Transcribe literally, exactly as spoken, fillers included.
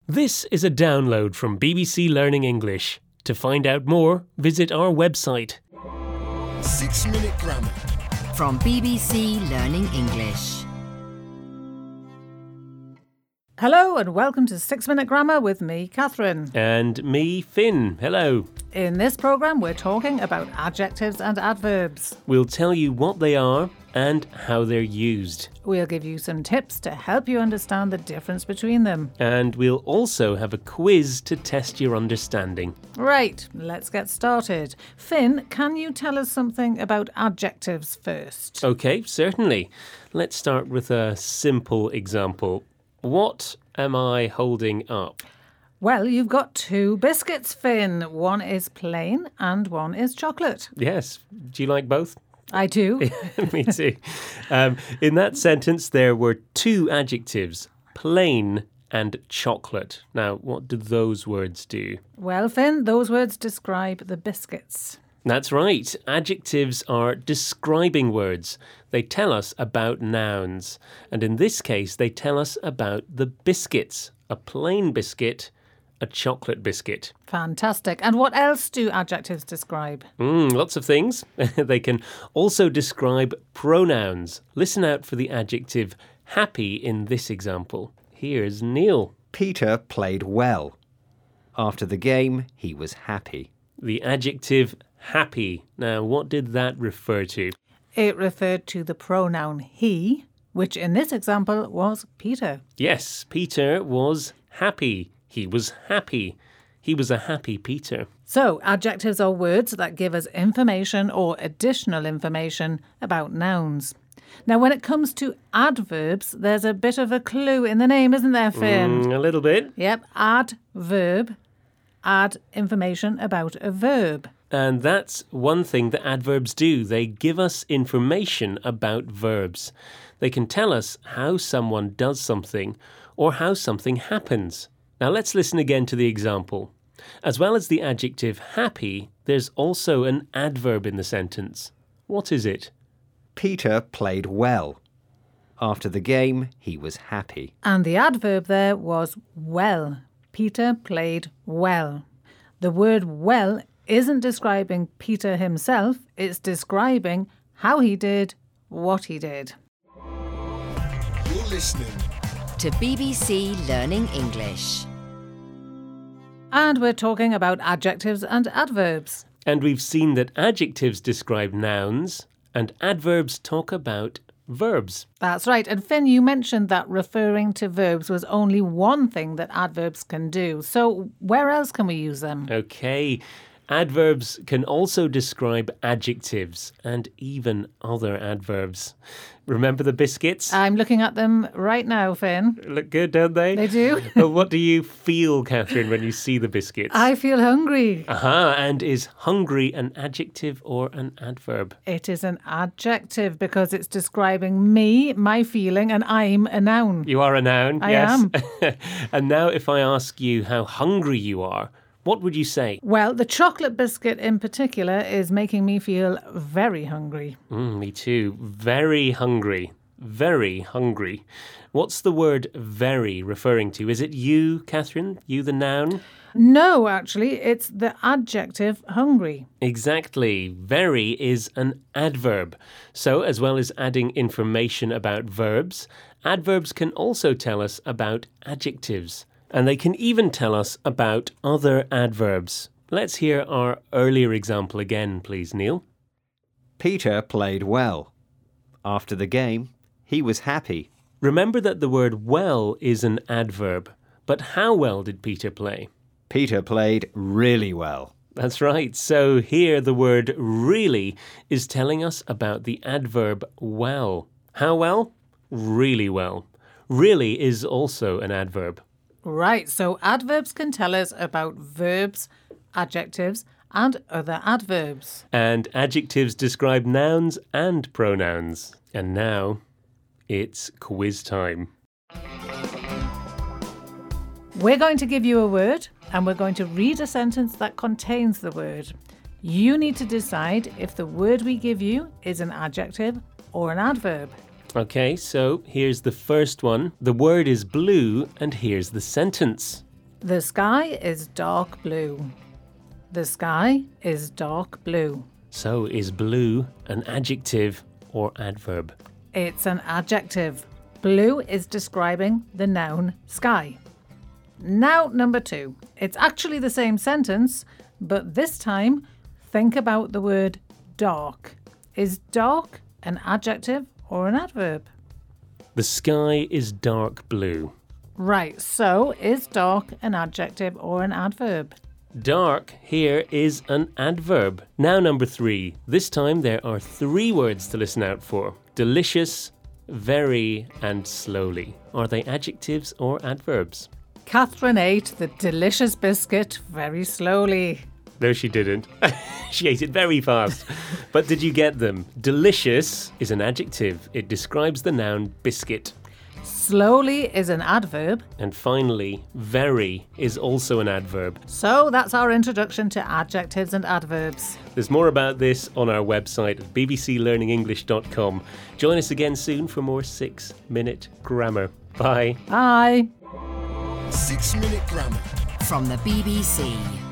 This is a download from B B C Learning English. To find out more, visit our website. Six Minute Grammar. From B B C Learning English. Hello and welcome to Six Minute Grammar with me, Catherine. And me, Finn. Hello. In this programme, we're talking about adjectives and adverbs. We'll tell you what they are and how they're used. We'll give you some tips to help you understand the difference between them. And we'll also have a quiz to test your understanding. Right, let's get started. Finn, can you tell us something about adjectives first? Okay, certainly. Let's start with a simple example. What am I holding up? Well, you've got two biscuits, Finn. One is plain and one is chocolate. Yes. Do you like both? I do. Me too. Um, in that sentence, there were two adjectives, plain and chocolate. Now, what do those words do? Well, Finn, those words describe the biscuits. That's right. Adjectives are describing words. They tell us about nouns. And in this case, they tell us about the biscuits. A plain biscuit, a chocolate biscuit. Fantastic. And what else do adjectives describe? Mm, lots of things. They can also describe pronouns. Listen out for the adjective happy in this example. Here's Neil. Peter played well. After the game, he was happy. The adjective happy. Now, what did that refer to? It referred to the pronoun he, which in this example was Peter. Yes, Peter was happy. He was happy. He was a happy Peter. So, adjectives are words that give us information or additional information about nouns. Now, when it comes to adverbs, there's a bit of a clue in the name, isn't there, Finn? Mm, a little bit. Yep, adverb, add information about a verb. And that's one thing that adverbs do. They give us information about verbs. They can tell us how someone does something or how something happens. Now let's listen again to the example. As well as the adjective happy, there's also an adverb in the sentence. What is it? Peter played well. After the game, he was happy. And the adverb there was well. Peter played well. The word well isn't describing Peter himself, it's describing how he did what he did. You're listening To B B C Learning English. And we're talking about adjectives and adverbs. And we've seen that adjectives describe nouns and adverbs talk about verbs. That's right. And Finn, you mentioned that referring to verbs was only one thing that adverbs can do. So where else can we use them? Okay. Adverbs can also describe adjectives and even other adverbs. Remember the biscuits? I'm looking at them right now, Finn. Look good, don't they? They do. Well, what do you feel, Catherine, when you see the biscuits? I feel hungry. Aha, and is hungry an adjective or an adverb? It is an adjective because it's describing me, my feeling, and I'm a noun. You are a noun, I yes. am. And now if I ask you how hungry you are, what would you say? Well, the chocolate biscuit in particular is making me feel very hungry. Mm, me too. Very hungry. Very hungry. What's the word very referring to? Is it you, Catherine? You, the noun? No, actually, it's the adjective hungry. Exactly. Very is an adverb. So, as well as adding information about verbs, adverbs can also tell us about adjectives. And they can even tell us about other adverbs. Let's hear our earlier example again, please, Neil. Peter played well. After the game, he was happy. Remember that the word well is an adverb. But how well did Peter play? Peter played really well. That's right. So here the word really is telling us about the adverb well. How well? Really well. Really is also an adverb. Right, so adverbs can tell us about verbs, adjectives, and other adverbs. And adjectives describe nouns and pronouns. And now, it's quiz time. We're going to give you a word, and we're going to read a sentence that contains the word. You need to decide if the word we give you is an adjective or an adverb. Okay, so here's the first one. The word is blue, and here's the sentence. The sky is dark blue. The sky is dark blue. So is blue an adjective or adverb? It's an adjective. Blue is describing the noun sky. Now, number two. It's actually the same sentence, but this time, think about the word dark. Is dark an adjective or an adverb? The sky is dark blue. Right, so is dark an adjective or an adverb? Dark here is an adverb. Now number three. This time there are three words to listen out for. Delicious, very, and slowly. Are they adjectives or adverbs? Catherine ate the delicious biscuit very slowly. No, she didn't. She ate it very fast. But did you get them? Delicious is an adjective. It describes the noun biscuit. Slowly is an adverb. And finally, very is also an adverb. So that's our introduction to adjectives and adverbs. There's more about this on our website at b b c learning english dot com. Join us again soon for more Six Minute Grammar. Bye. Bye. Six Minute Grammar. From the B B C.